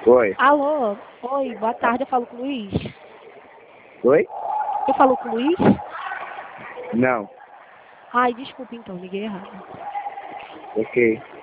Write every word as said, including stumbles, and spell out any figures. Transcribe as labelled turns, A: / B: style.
A: Oi.
B: Alô? Oi, boa tarde, eu falo com o Luiz.
A: Oi?
B: Eu falo com o Luiz?
A: Não.
B: Ai, desculpa então, liguei errado.
A: Ok.